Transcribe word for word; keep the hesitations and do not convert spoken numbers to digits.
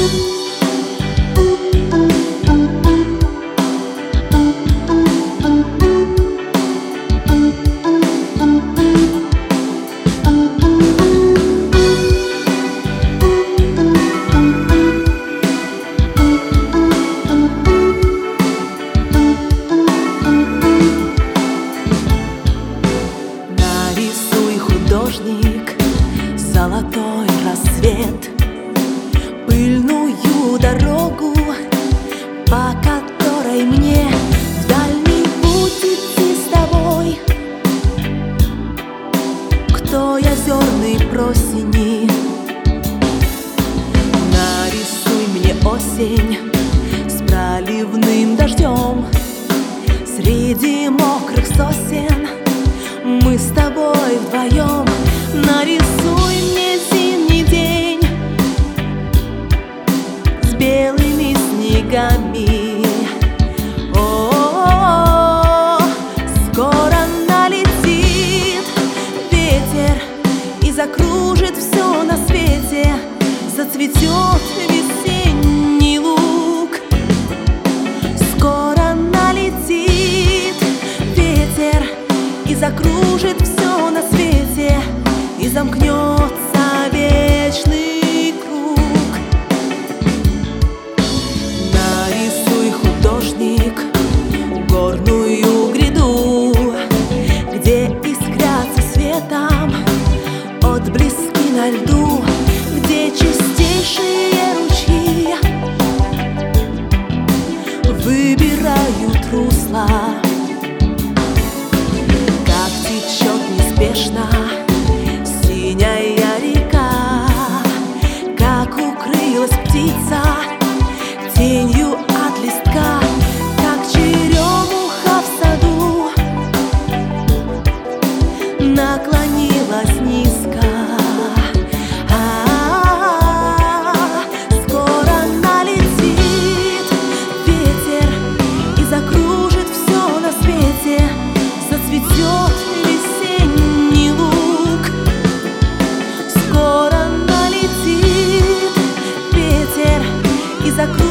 Золотой рассвет, пыльную дорогу, по которой мне в дальний путь идти с тобой. К той озерной просени нарисуй мне осень с проливным дождем. Среди мокрых сосен мы с тобой вдвоем. Нарисуй мне зимний день с белыми снегами. О-о-о, скоро налетит ветер и закружит все на свете. Зацветет весенний луг. Скоро налетит ветер и закружит все на свете. И замкнется вечный круг. Нарисуй, художник, горную гряду, где искрятся светом отблески на льду, где чистейшие ручьи выбирают русло. Как течет неспешно синяя река, как укрылась птица тенью от листка, как черемуха в саду наклонилась низко. А-а-а, скоро налетит ветер и закружит все на свете. Зацветет весенний луг. Скоро налетит ветер и закружит